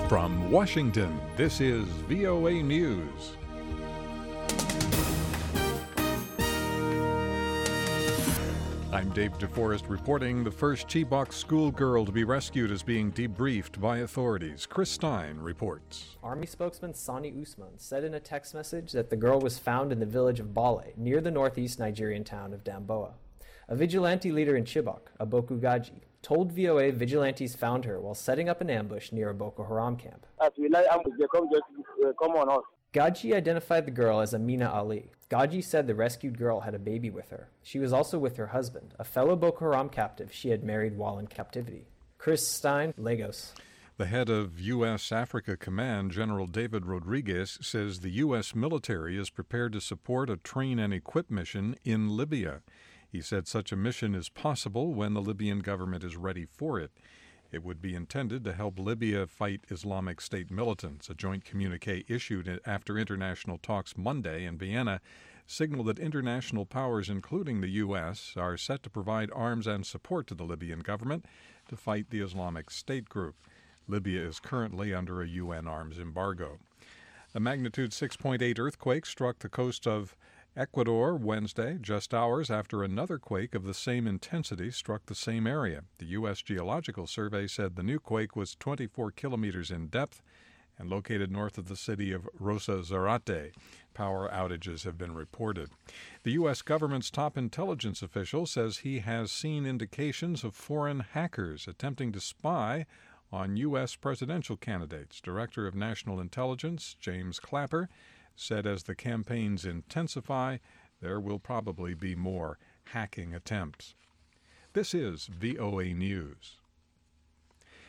From Washington, this is VOA News. I'm Dave DeForest reporting. The first Chibok schoolgirl to be rescued is being debriefed by authorities. Chris Stein reports. Army spokesman Sani Usman said in a text message that the girl was found in the village of Bale, near the northeast Nigerian town of Damboa. A vigilante leader in Chibok, Aboku Gaji, told VOA vigilantes found her while setting up an ambush near a Boko Haram camp. As we lie ambush, they come on us. Gaji identified the girl as Amina Ali. Gaji said the rescued girl had a baby with her. She was also with her husband, a fellow Boko Haram captive she had married while in captivity. Chris Stein, Lagos. The head of U.S. Africa Command, General David Rodriguez, says the U.S. military is prepared to support a train and equip mission in Libya. He said such a mission is possible when the Libyan government is ready for it. It would be intended to help Libya fight Islamic State militants. A joint communique issued after international talks Monday in Vienna signaled that international powers, including the U.S., are set to provide arms and support to the Libyan government to fight the Islamic State group. Libya is currently under a UN arms embargo. A magnitude 6.8 earthquake struck the coast of Ecuador Wednesday, just hours after another quake of the same intensity struck the same area. The U.S. Geological Survey said the new quake was 24 kilometers in depth and located north of the city of Rosa Zarate. Power outages have been reported. The U.S. government's top intelligence official says he has seen indications of foreign hackers attempting to spy on U.S. presidential candidates. Director of National Intelligence, James Clapper, said as the campaigns intensify, there will probably be more hacking attempts. This is VOA News.